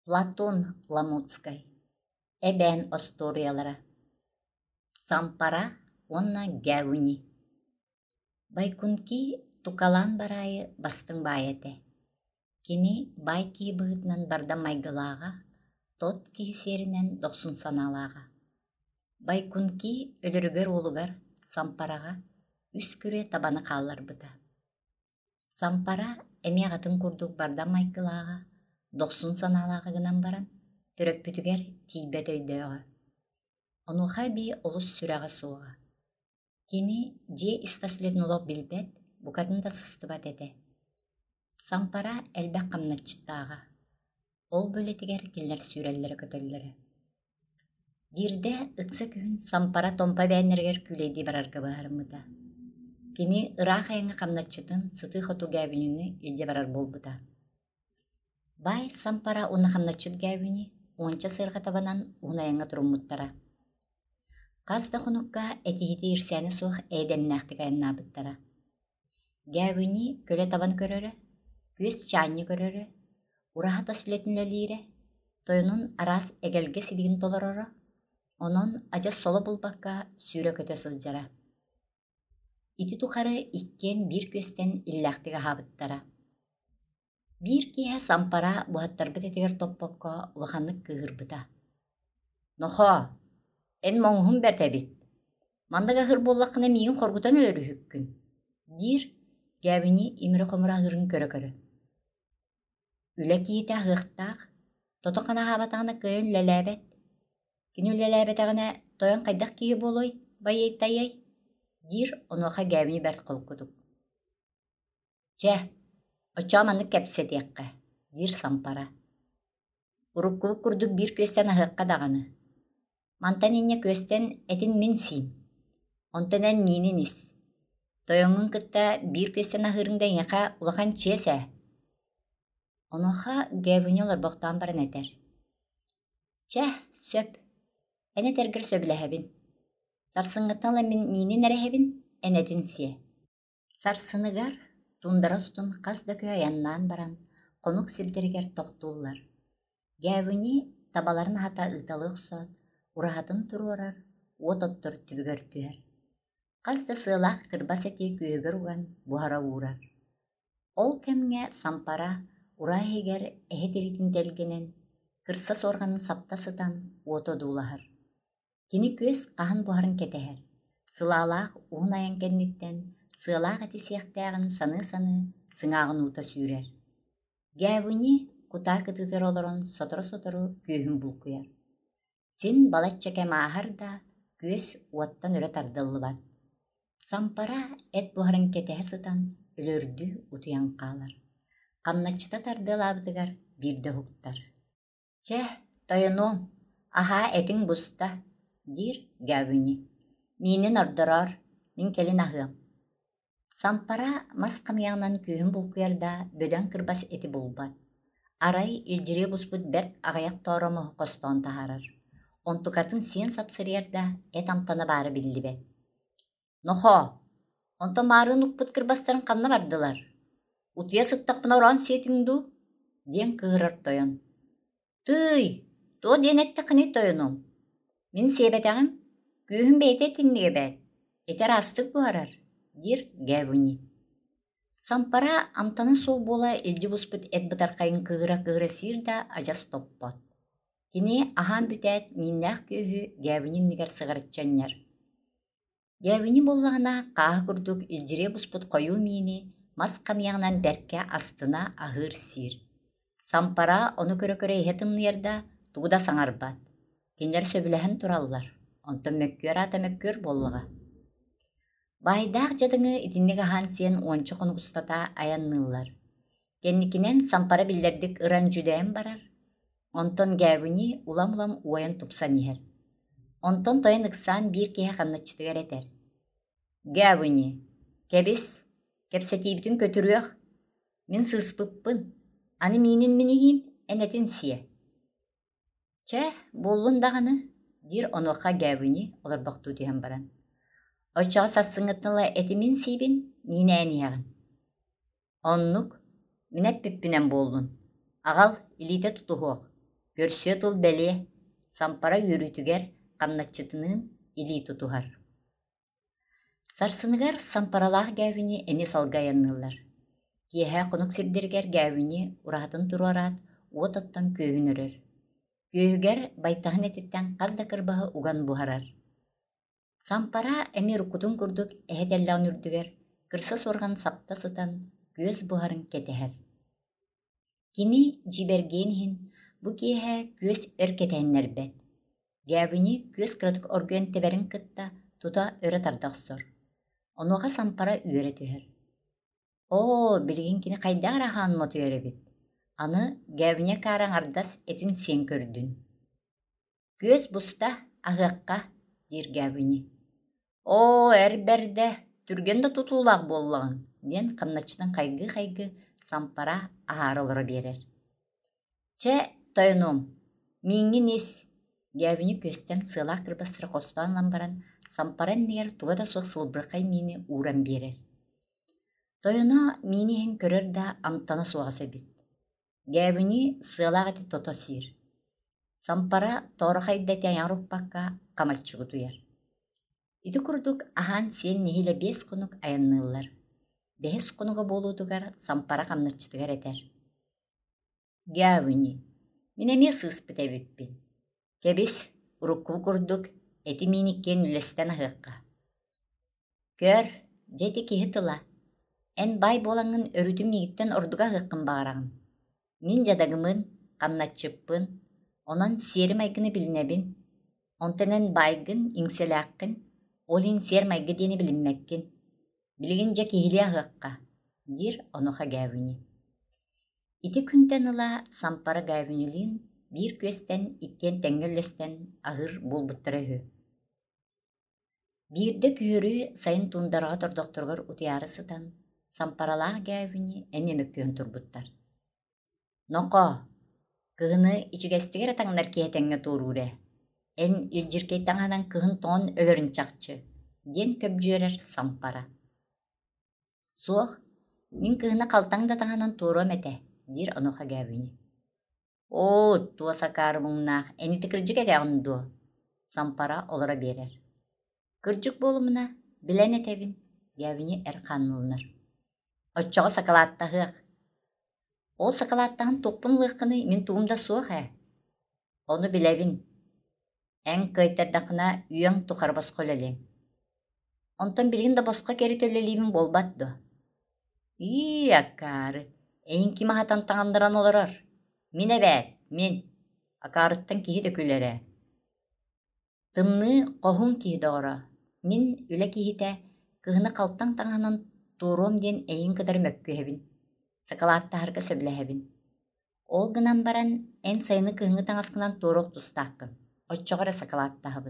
Платон Ламуцкай. Эбен осториялара. Сампара онна гәуни. Байкунки тукалан барайы бастың байете. Кини бай кии быытынан барда майгылаға, тот киісерінен 90 саналаға. Байкунки өлірігер олугар сампараға үс күре табаны қаллар бұта. Сампара әмеғатын күрдік барда майгылаға 90 саналаға гынан баран, түріп бүтігер тейбет өйдөға. Онуға би олыс сүрәға соға. Кені же истаслетін олық білбет, бұқатын да сыстыбат еді. Сампара әлбәк қамнатчыттаға. Ол бөлетігер келлер сүрәлері көтелері. Бирде ықсы күн сампара томпа бәнергер күлейді барарға бағарымыда. Кені ұрақ айыңы қамнатчытын сыты қоту гәвініңі елде барар болбыда. Бай сампара оны қамнатчыт гәвіні онча сырға табанан ұнайыңа тұрыммыттара. Қазда құныққа әтейді ирсәні соқ әйдәмнәқтік айынна бұттара. Гәвіні көлі табан көрірі, көз чанны көрірі, ұрағата сүлетінлелері, тойының арас әгелге сілігін толырыры, оның ажа солы бұлбаққа сүйрі көті сылжара. Ити тұқары иккен бір көстен илләқтігі хабыттара. Bir кие сампара бұхаттар бұт етігер топпаққа ұлықанлық кығыр бұта. Нохо, ән моңғым бәртәбет. Мандага хыр боллаққына мейін қорғытан өлірі хүккін. Дир, гәвіні имірі қомыра хырын көрі-көрі. Үлі кейті ғықтақ, тотықана хабатағына көйін ләләбет. Күні ләләбет ағына тойын қайдақ кейі болой, бай ейттайай. Дир, онуға гәвіні бәрт қол күдік. Чә, очаманы кәпсетеққа, дир сампара. Уруккулuk курдук bir көстен ahıqqa dağını. Mantan inne көстен etin min sin. Ontanen mininiz. Toyongun kıtta bir көстен ahırından yaqa ulaqan çese. Onuqa gävüni olar boqtan baran eter. Çeh, söp. Ene tergir söbülehebin. Sarsıngıtnala minin erehebin, enetin siye. Sarsınıgar, тундара сутун қас да көй аяннан баран, қонук силдерігер тоқтулар. Гәвіні табаларын хата ыталы ұқсат, ұрағатын тұруарар, ототтыр түбігер түйер. Қас да сылақ кырбас әте күйегер уған бұхара урар. Ол кәмге сампара ұра егер әхетеретін делгенен, кырса сорғанын саптасыдан ото дулахар. Кені көз қағын бұхарын кетехер. Сылалақ уын аян кәннеттен, сылақ әті сияқтағын саны-саны сыңағын ұта сүйрер. Гәвіні құта кытытыр оларын сотыры-сотыры күйін бұлқияр. Сен балатча кәм ағар да көз уаттан өрі тардылы бат. Сампара әт бұхарын кетеғі сытан өлөрді ұтыян қалар. Қамнатчыта тардылы абдығар бірді хуқтар. Чә, тойыном, аха әтің бұста, дир гәвіні. Менің ордырар, мен келін ағым. Сампара мас қамияғынан күйін бұлқиярда бөден кірбас әті бұлбат. Арай илжіре бұспыт бәрт ағаяқ торамы қостан тахарар. Онтукатын сен сапсырыярда әт амтаны бары білді бәт. Нохо, онта марын ұқпыт кірбастарын қамна бардылар. Утыя сыттақпына оран сетіңді, ден кығырар тойын. Тый, то ден әтті қыны тойыным. Мен себетәғім, күйін бәйті әтінніге бәт. Әтер астық бұғарар. Дир гәвіні. Сампара амтаны соу бола елді бұспыт әт бұтар қайын кығыра-кығыра сирда ажас топпат. Кені ахан бүтәт миннәқ күйі гәвінін нігер сығырытчаннар. Гәвіні боллағына қағы күрдік елжіре бұспыт қойу мейіні мас қамияғынан бәрке астына ағыр сир. Сампара оны көрі-көрі ехетімнерда туғда саңарбат. Кенлер сөбіләхін тұраллар. Онты мөккөр ата мөккөр боллыға. Байдақ жадыңы итіннегі хан сен ончы қонық ұстата аяннылар. Кенникінен сампара білдердік ыран жүдәйін барар. Онтон гәвіні улам-улам уайын тұпсан ехер. Онтон тойын ықсан бір кеге қамнатчытығар етер. Гәвіні, кәбес, кәпсәтейбітін көтіріяқ. Мен сыспыппын. Аны менің мінейім, әнәтін сие. Чә, болын дағаны, дир онуаққа гәвіні олар бақту дейін баран. Очаға сарсыңытнылы әтімін сейбін, мені әнияғын. Оннук, мен әппіппінен болдun. Ағал, илейте тұтуғық. Көрсө тыл бәле, сампара үрүтүгер каннатчытынын или тутугар. Сарсыныгар сампаралаах гәвүни эми салгаяннылар. Киэһэ конук сирдергер гәвүни урахатын туруараат уот оттон көһүнөрөр. Көһүгер байтаһын этиттен казда кырбаһы уган буһарар. Сампара эми рукутун курдук эһэтэллэҕин үрдүгер кырса сорган сапта сытан күөс буһарын кетэһэр. Кини жиберген иһин бу киэһэ күөс өр кетэһиннэрбэт. Гәвүни күөс кыратык оргуон теберин кытта тута өрө тардахсор. Онуға сампара үөрэ түһэр. О, билигин кини хайдаар аһаан моту өрөбүт. Аны гәвүне кааран ардас этин сен көрдүн. Күөс буста аһыакка диир гәвүне. О, эрберде түрген да тутуулаах буоллаҕын диэн хамначчытын хайгы сампара аһаары олоро биэрэр. Че тойонуом, мииҥҥи ис. Гәвүне көстен сыалаах кырбастыра хостоон ламбаран сампара нигер туга да суох сылбырыкай миини ууран биэрэр. Тойоно миини иһин көрөр да амтана суоҕаса бит. Гәвүни сыалаах ити тото сиир. Сампара тоорохайда тиэҥ руппакка камаччыгутуяр. Ити курдук аһаан сиэн нихилэ 5 кунук аянныыллар. 5 кунуга буолуутугар сампара хамначчытыгар этэр. Гәвүни, мин эмиэ сыыспыт эбиппин. Кэбис урукку курдук эти миниккен үлестен аһыакка. Көр, жети киһи тыла. Эн бай болаңын өрүтүм мигиттен ордуга аһыаккын баарагын. Мин жадагымын, хамначчыппын, онон сиэри майгыны билинэбин. Онтенен байгын, иҥселээккин, ол ин сиэр майгы диэни билинмэккин. Билигин жа киһилиэ аһыакка, диир онуха Гәвүни. Ити күнтен ыла сампара Гәвүнилиин биир күөстен иккен тэҥҥөллөстен аһыр буолбуттара үһү. Биирде күһүрүү сайын туундарга тордохторгор утуяары сытан, сампаралаах Гәвүни эмиэ мөккөһүн турбуттар. Ноко, кыһыны ичигэстигэр атаҥнар киһэтэҥҥэ туурууре. Эн илдьиркейтаҥанан кыһын тоон өлөрүн чахчы, диэн көбдьүөрэр сампара. Суох, мин кыһына халтаҥ да таҥанан туоруом этэ, диир онуха Гәвүни. О, туо сакаарымыҥнаах, энити кырдьык этээҕин дуо. Сампара олоро биэрэр. Кырдьык буолумуна, билэн этэбин, Гәвүни эр хааннылынар. Оччоҕо сакалааттаһыах. Ол сакалааттаһын тухпун лыаххыны мин туумда суох Ону билэбин. Эн кыайтардахына үйөң тухар босхол элем. Онтон билигин да боско кери төлөлиибин болбат до. Аккаары, эйин ким аһатан таҥандаран олорор. Мин эбээт, мин. Акаарыттан киһи да күлэрэ. Тымны коһуң киһи доҕоро. Мин үлэ киһитэ кыһыны халтаҥ таҥанан туоруом диэн эйин кытары мөккүһэбин. Сакалааттаһарга сөбүлэһэбин. Ол гынан баран эн сайыны кыһыҥы таҥаскынан туоруох тустааккын. Оччоҕо эрэ сакалааттаһыбын.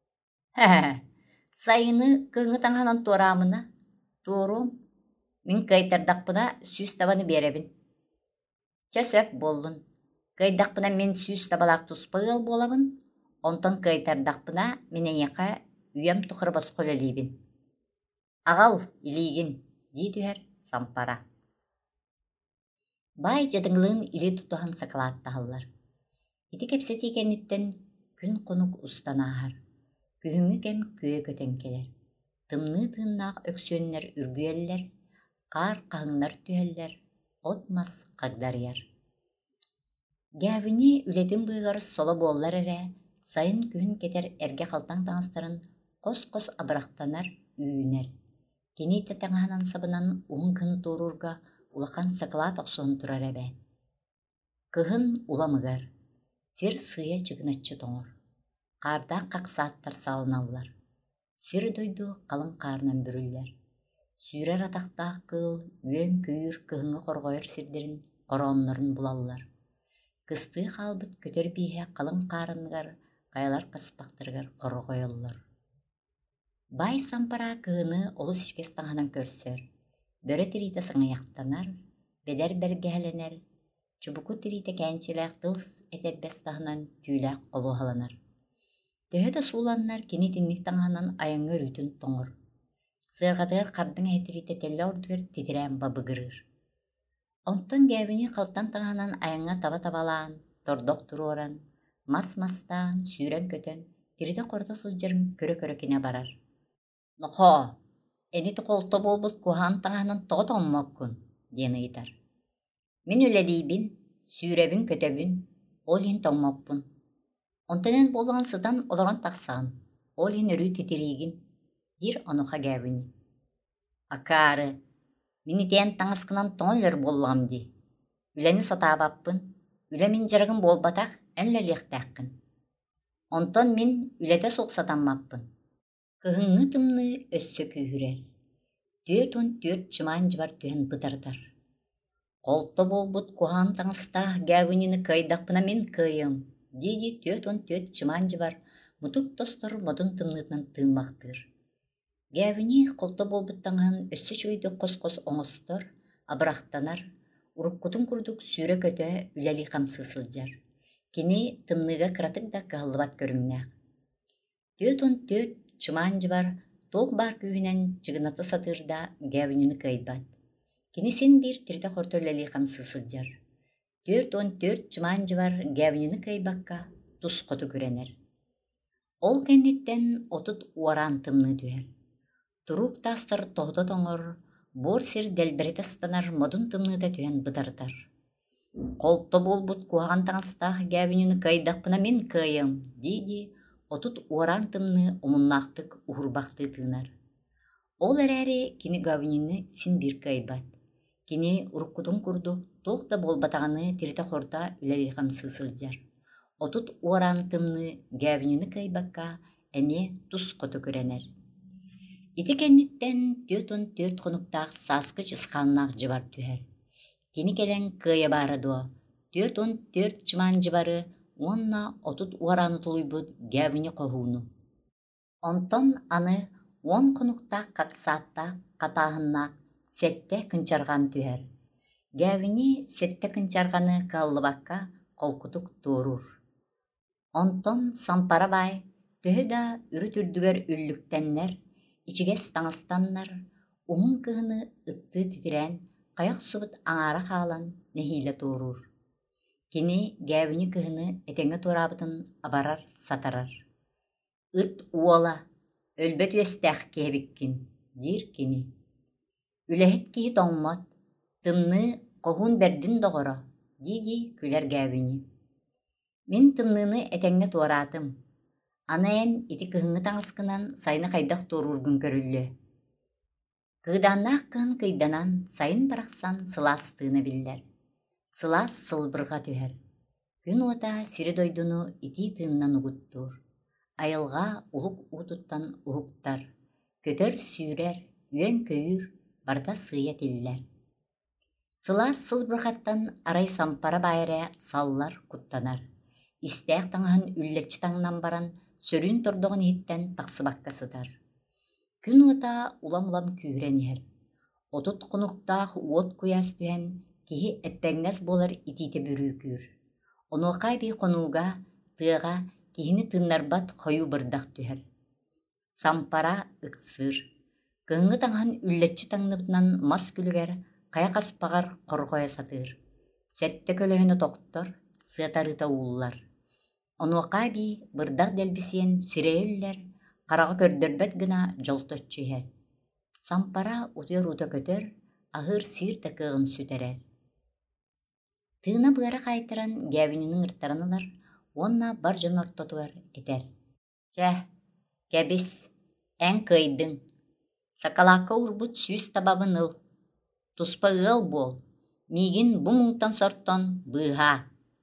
Сайыны кыһыҥы таҥанан туораамына, туоруом. Мин кыайтардахпына сүүс табаны биэрэбин. Чэ сөп буоллун. Кыайдахпына мен сүүс табалаах туспайыл буолабын, онтон кыайтардахпына мен эйэхэ үйэм тухары босхол элиибин. Аҕал, илиигин, дии түһэр сампара. Бай жадыңлыын или тутуһан сакалааттаһыллар. Ити кэпсэти кэнниттэн күн конук устанааһар. Күһүҥҥү кэм күө көтөн келер. Тымныы тыыннаах өксүөннэр үргүөллэр, каар хаһыҥнар түһэллэр, от мас хагдарыяр. Гәвүни үлэтин быыгар соло буоллар эрэ, сайын күһүн кетер эргэ халтаң таҥастарын кос-кос абырахтанар, үүнэр. Кини таҥаһынан сабынан уһун кыһыны туурурга улахан сакалаат охсуһун турар эбээт. Кыһын уламыгар, сир сыйа чыгыначчы тоҥор. Каардаах каксааттар салыналлар. Сир дойду калын каарынан бүрүллэр. Сүүрэр атахтаах кыл, үөн күүр кыһыҥҥы хоргойор сирдерин корооннорун булаллар. Кыстыы хаалбыт көтөр бииһэ калын каарыныгар каялар кыспахтарыгар хоргойоллор. Бай сампара кыһыны олус ишкес таҥанан көрсөр. Бөрө тириите саҥайахтанар, бедер бэргэһэлэнэр, чубуку тириите кээнчилээх тылс этербэс таһынан түүлээх олуһаланар. Төһө да сууланнар кини тинник таҥанан айаҥҥа өрүүтүн тоҥор. Сыарҕатыгар хардыҥ эһэтириите теллэ ордугар титирээм бабыгырыыр. Онтон Гәвүни халтан таҥанан айаҥҥа таба-табалаан, тордох туруоран, мас-мастаан, сүүрэн көтөн, тирите корда сылдьарын көрө-көрө кине барар. «Нохо, эни толто болбут куһаан таҥаһынан тоҕо тоҥмоккун» диэн ыйытар. «Мин үлэлиибин, сүүрэбин көтөбүн, ол иһин тоҥмоппун. Онтонен буоллаҕын сытан олоҕун тахсаҕын, ол иһин өрүү титириигин» диир онуха Гәвүни. «Акаары, мин итиэн таҥаскынан тоҥон өлөр буоллаҕым ди. Үлэни сатаабаппын, үлэ мин дьарыгын буолбатах эн үлэлиэхтээххин. Онтон мин үлэтэ суох сатаммаппын. Кыһыҥҥы тымны өссө күүһүрэр. Түөт он түөт чымаан дьыбар түһэн бытардар. Холто болбут куһаан таҥастаах Гәвүнини кыайдахпына мин кыайым» диди түөт он түөт чымаан дьыбар мутук тостор модун тымнытынан тыыммахтыыр. Гәвүни холто болбут таҥаһын өссө чугайдык кос-кос оҥостор, абырахтанар, уруккутун курдук сүүрэ көтө үлэлии хамсыы сылдьар. Кини тымныыга кыратык да кыһаллыбат көрүҥнээх. Түөт он түөт чымаан дьыбар туох баар күүһүнэн чыгынаты сатыырда Гәвүнини кыайбат. Кини син биир тирите хорто үлэлии хамсыы сылдьар. Түөт он түөт чымаан дьыбар Гәвүнини кыайбакка тус хоту күрэнэр. Ол кэнниттэн отут уараан тымныы түһэр. Турук таастар тоһото тоҥор, буор сир дэлбэрэтэ станар модун тымныыта түһэн бытардар. Холто болбут куһаан таҥастаах Гәвүнини кыайдахпына мин кыайым диди отут уараан тымныы омуннаахтык уһурбахтыы тыынар. Ол эрээри кини Гәвүнини син биир кыайбат. Кини уруккутун курдук туох да буолбатаҕаны тирите хорта үлэлии хамсыы сылдьар. Отут уараан тымныы Гәвүнини кыайбакка эмиэ тус хоту көрэнэр. Ити кэнниттэн түөт он түөт хонуктаах сааскы чысхааннаах дьыбар түһэр. Кини кэлэн кыайа баара дуо, түөт он түөт чымаан дьыбары уонна отут уарааны тулуйбут Гәвүни хоһууну. Онтон аны уон хонуктаах каксааттаах катааһыннаах сэтте кынчаргаан түһэр. Гәвүни сэтте кынчарганы кыаллыбакка холкутук туорур. Онтон сампара баай төһө да үрү түрдүгэр үллүктэннэр, ичигес таҥастаннар, уһун кыһыны ыттыы титирээн, хайах субут аҥаара хаалан нэһиилэ туорур. Кини Гәвүни кыһыны этэҥҥэ туораабытын абарар, сатарар. «Ыт уола, өлбөт үөстээх киһэбиккин» диир кини. «Үлэһит киһи тоҥмот, тымныы хоһуун бэрдин доҕоро» диди күлэр Гәвүни. «Мин тымныыны этэҥҥэ туораатым. Аны эн ити кыһыҥҥы таҥаскынан сайына хайдах туорургун көрүллү». Кыыдааннаах кыһын кыйданан сайын барахсан сылаастыына биллэр. Сылаас сылбырга түһэр. Күн уота сири дойдуну итии тыыннан угуттуур. Айылга улук уутуттан уһуктар. Көтөр сүүрэр, үөн көйүр, барда сыйа тиллэр. Сылаас сылбыргаттан арай сампара баайрэ саллар куттанар. Истээх таҥаһын үллэччи таҥнан баран сөрүүн тордоҕун иһиттэн тахсыбакка сытар. Күн уота улам-улам күүрэн иһэр. Отут хонуктаах уот куяас түһэн киһи эппэҥҥэс буолар итиите бүрүү күүр. Онуохай бии хонууга, тыаҕа киһини тыыннарбат хойуу бырдах түһэр. Сампара ыксыыр. Кыһыҥҥы таҥаһын үллэччи таҥныбытынан мас күлүгэр хая хаспаҕар хорҕойо сатыыр. Сэтте көлөһөнө тохтор, сыатарыыта ууллар. Онуохай бии бырдах дэлбисиэн сирэйэллэр, хараҕа көрдөрбөт гына дьолточчу иһэр. Сампара утуйар uuта көтөр, аһыыр сиир да кыаҕын сүтэрэр. Тыына быара хайытаран Гәвүниниң ырттаран ылар, уонна бар дьон ортотугар этэр. «Чэ, кэбис, эн кыайдыҥ. Сакалаакка урбут сүүс табабын ыл. Туспа ыал буол, миигин бу муҥтан сортон быыһаа».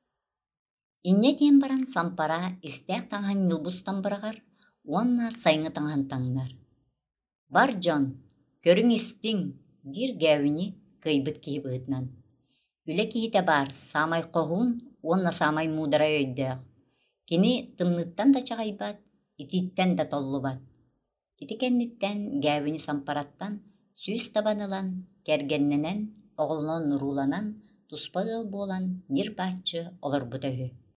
Инне диэн баран сампара истээх таҥаһын ньылбустан быраҕар, уонна сайыҥҥы таҥаһын таҥнар. «Бар дьон, көрүҥ истиҥ» диир Гәвүни кыайбыт киһи быһытынан. «Үлэ киһитэ баар, саамай хоһуун, уонна саамай муударай өйдөөх. Кини тымныттан да чаҕайбат, итииттэн да толлубат». Ити кэнниттэн Гәвүни сампараттан сүүс табан ылан, кэргэннэнэн, оҕолунон нурууланан, туспа ыал буолан ньир бааччы олорбута үһү.